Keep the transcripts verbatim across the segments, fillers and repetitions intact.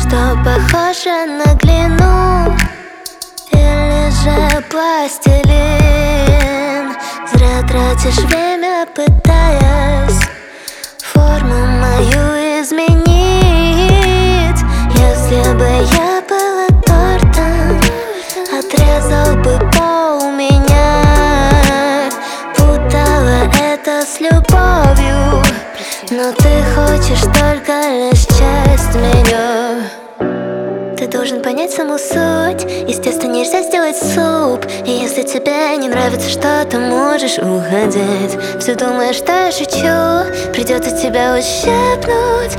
что похоже на глину или же пластилин. Зря тратишь время, пытаясь форму мою изменить. Если бы я была тортом, отрезал бы пол меня, путала это с любовью. Но ты хочешь только лишь часть меня. Ты должен понять саму суть. Из теста нельзя сделать суп. И если тебе не нравится что-то, можешь уходить. Все думаешь, что я шучу, придется тебя ущипнуть.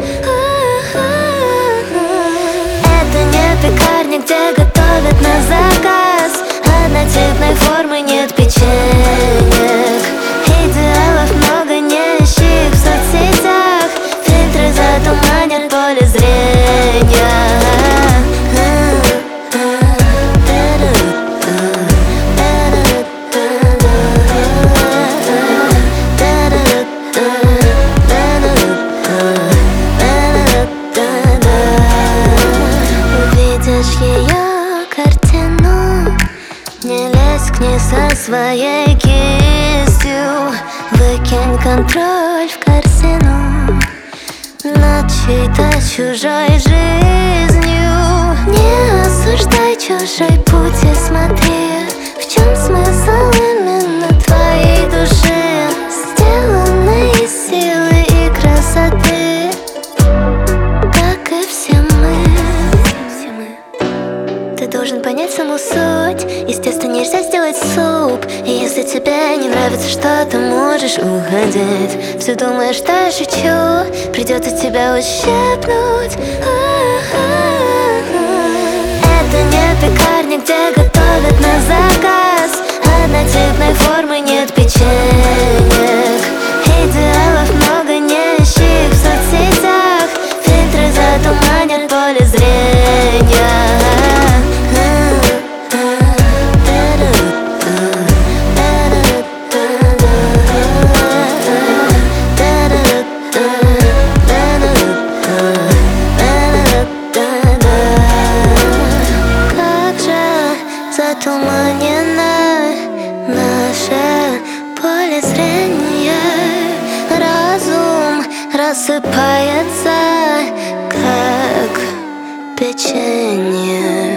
Это не пекарня, где готовят на заказ. Однотипной формы нет печенек. Идеалов много, не ищи их в соцсетях. Фильтры затуманят поле зрения. Увидишь ее картину, не лезь к ней со своей кистью. Выкинь контроль в корзину над чьей-то чужой жизнью. Не осуждай чужой путь и смотри, в чем смысл именно твоей души, сделанной из силы и красоты, как и все мы. Ты должен понять саму суть. Из теста нельзя сделать суп. И если тебе не нравится что-то, можешь уходить. Все думаешь, что я шучу, придется тебя ущипнуть. Это не пекарня, где готовят на заказ. Однотипной формы нет печенек. Идеалов много, не ищи их в соцсетях. Фильтры затуманят поле зрения. Затуманено наше поле зрения. Разум рассыпается, как печенье.